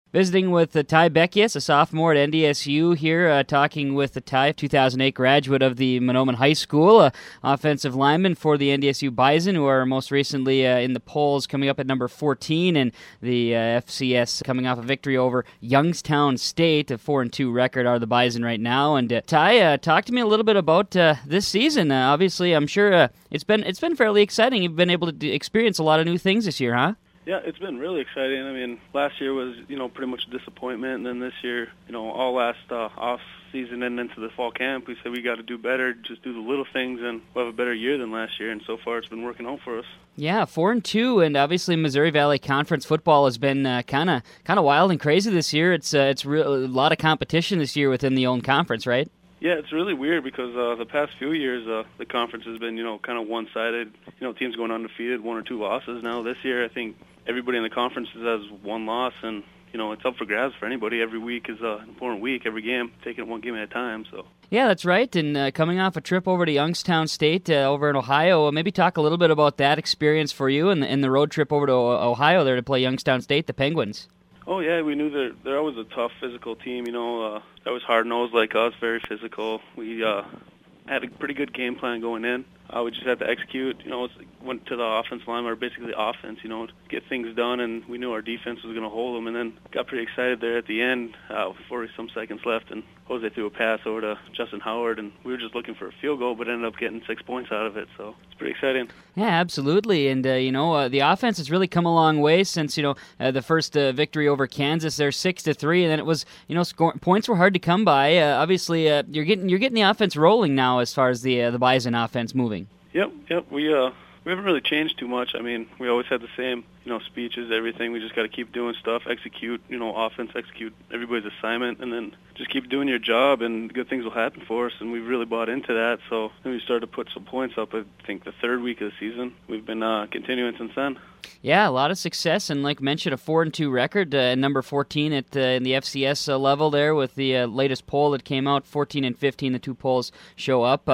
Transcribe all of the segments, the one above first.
Visiting with Ty Beckius, a sophomore at NDSU here, talking with Ty, 2008 graduate of the Mahnomen High School, offensive lineman for the NDSU Bison, who are most recently in the polls coming up at number 14, and the FCS coming off a victory over Youngstown State, a 4-2 record are the Bison right now. And Ty, talk to me a little bit about this season. Obviously, I'm sure it's been fairly exciting. You've been able to experience a lot of new things this year, huh? Yeah, it's been really exciting. I mean, last year was, pretty much a disappointment, and then this year, all last off season and into the fall camp, we said we got to do better, just do the little things, and we'll have a better year than last year, and so far it's been working out for us. Yeah, 4-2, and obviously Missouri Valley Conference football has been kind of wild and crazy this year. It's a lot of competition this year within the own conference, right? Yeah, it's really weird because the past few years the conference has been, kind of one-sided. Teams going undefeated, 1 or 2 losses. Now this year, I think everybody in the conference has 1 loss, and it's up for grabs for anybody. Every week is an important week. Every game, taking it one game at a time. So. Yeah, that's right. And coming off a trip over to Youngstown State over in Ohio, maybe talk a little bit about that experience for you and the road trip over to Ohio there to play Youngstown State, the Penguins. Oh, yeah, we knew they're always a tough, physical team, that was hard-nosed like us, very physical. We had a pretty good game plan going in. We just had to execute, went to the offense line, or basically offense, get things done, and we knew our defense was going to hold them, and then got pretty excited there at the end, 40-some seconds left, and Jose threw a pass over to Justin Howard, and we were just looking for a field goal, but ended up getting 6 points out of it, so it's pretty exciting. Yeah, absolutely, and, the offense has really come a long way since, the first victory over Kansas, they're 6-3, and then it was, points were hard to come by. Obviously, you're getting the offense rolling now as far as the Bison offense moving. Yep. We haven't really changed too much. I mean, we always had the same, speeches, everything. We just got to keep doing stuff, execute, offense, execute everybody's assignment, and then just keep doing your job, and good things will happen for us. And we've really bought into that. So then we started to put some points up. I think the 3rd week of the season. We've been continuing since then. Yeah, a lot of success, and like mentioned, a 4-2 record, number 14 at in the FCS level there with the latest poll that came out, 14 and 15. The 2 polls show up.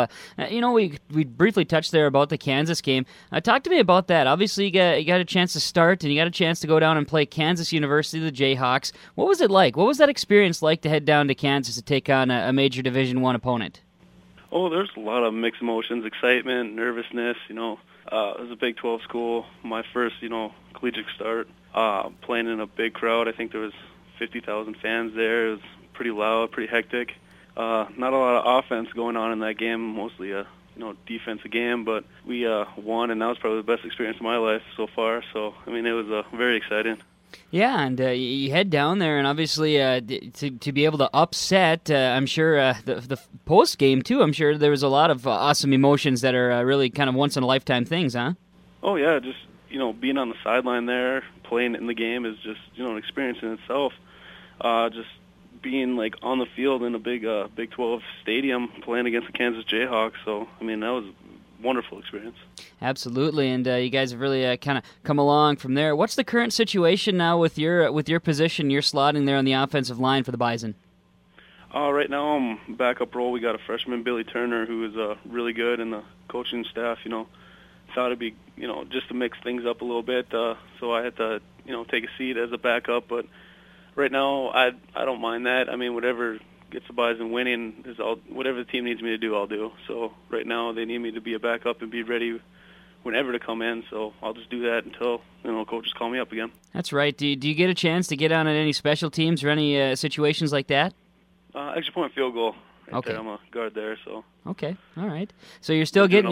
We briefly touched there about the Kansas game. Talk to me about that. Obviously, you got a chance to start, and you got a chance to go down and play Kansas University, the Jayhawks. What was it like? What was that experience like to head down to Kansas to take on a major Division I opponent? Oh, there's a lot of mixed emotions, excitement, nervousness, It was a Big 12 school, my first, collegiate start, playing in a big crowd. I think there was 50,000 fans there. It was pretty loud, pretty hectic. Not a lot of offense going on in that game, mostly a defensive game, but we won, and that was probably the best experience of my life so far. So, I mean, it was very exciting. Yeah, and you head down there, and obviously to be able to upset, I'm sure the post game too. I'm sure there was a lot of awesome emotions that are really kind of once in a lifetime things, huh? Oh yeah, just being on the sideline there, playing in the game is just an experience in itself. Just being like on the field in a big Big 12 stadium, playing against the Kansas Jayhawks. So I mean that was wonderful experience. Absolutely, and you guys have really kind of come along from there. What's the current situation now with your position? You're slotting there on the offensive line for the Bison. Right now I'm backup role. We got a freshman, Billy Turner, who is really good, and the coaching staff, thought it'd be, just to mix things up a little bit. So I had to, take a seat as a backup. But right now I don't mind that. I mean, whatever gets the Bison winning is whatever the team needs me to do, I'll do. So right now they need me to be a backup and be ready whenever to come in. So I'll just do that until coaches call me up again. That's right. Do you get a chance to get on at any special teams or any situations like that? Extra point field goal. Okay. There. I'm a guard there. So. Okay. All right. So you're still getting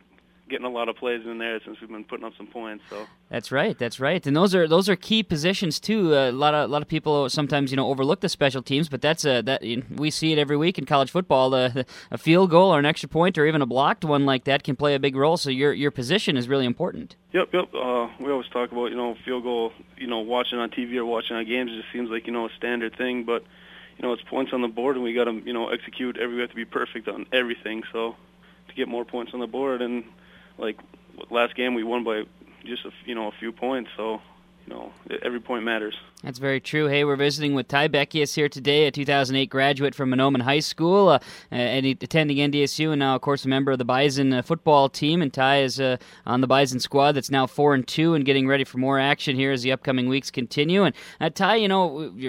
a lot of plays in there since we've been putting up some points. So that's right, and those are key positions too. A lot of people sometimes overlook the special teams, but that's we see it every week in college football. A field goal or an extra point or even a blocked one like that can play a big role. So your position is really important. Yep. We always talk about field goal. Watching on TV or watching on games, it just seems like a standard thing, but it's points on the board, and we got to execute. We have to be perfect on everything. So to get more points on the board and like last game, we won by just a few points. So, every point matters. That's very true. Hey, we're visiting with Ty Beckius here today, a 2008 graduate from Mahnomen High School, and attending NDSU, and now, of course, a member of the Bison football team. And Ty is on the Bison squad that's now 4-2 and getting ready for more action here as the upcoming weeks continue. And Ty, you're